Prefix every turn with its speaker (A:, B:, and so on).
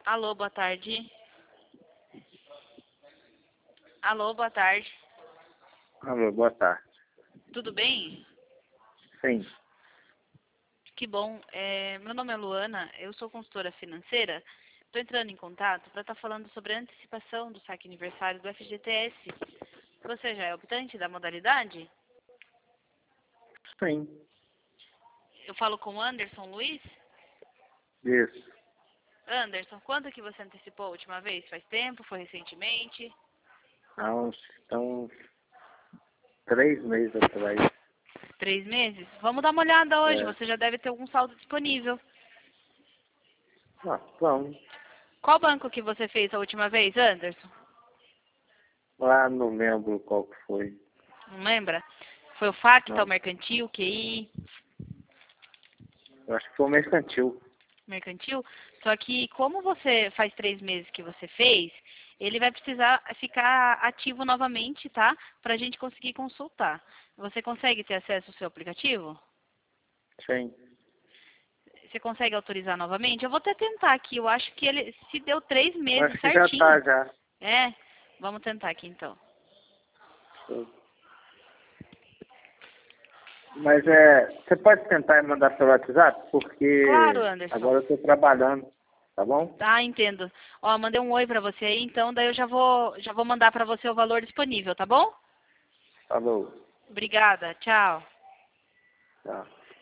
A: Alô, boa tarde. Alô, boa tarde.
B: Alô, boa tarde.
A: Tudo bem?
B: Sim,
A: Que bom. Meu nome é Luana, eu sou consultora financeira. Estou entrando em contato para estar falando sobre a antecipação do saque aniversário do FGTS. Você já é optante da modalidade?
B: sim,
A: Eu falo com o Anderson Luiz.
B: isso.
A: Anderson, quando que você antecipou a última vez? Faz tempo? Foi recentemente?
B: Há uns 3 meses atrás.
A: 3 meses? Vamos dar uma olhada hoje,
B: É.
A: você já deve ter algum saldo disponível.
B: Vamos.
A: Qual banco que você fez a última vez, Anderson?
B: Lá não lembro qual que foi.
A: Não lembra? Foi o Facta, o
B: Não.
A: Mercantil, o QI,
B: Eu acho que foi o mercantil.
A: Mercantil? Só que como você faz 3 meses que você fez, ele vai precisar ficar ativo novamente, tá? Para a gente conseguir consultar. Você consegue ter acesso ao seu aplicativo?
B: Sim.
A: Você consegue autorizar novamente? Eu vou até tentar aqui. Eu acho que ele se deu 3
B: Eu
A: meses
B: acho que já
A: certinho.
B: tá, já.
A: É? Vamos tentar aqui então.
B: Mas você pode tentar me mandar pelo WhatsApp?
A: Claro,
B: Porque
A: Anderson.
B: agora eu tô trabalhando, tá bom?
A: Tá, entendo. Ó, mandei um oi pra você aí, então daí eu já vou mandar pra você o valor disponível, tá bom?
B: Falou.
A: Obrigada, tchau.
B: Tá.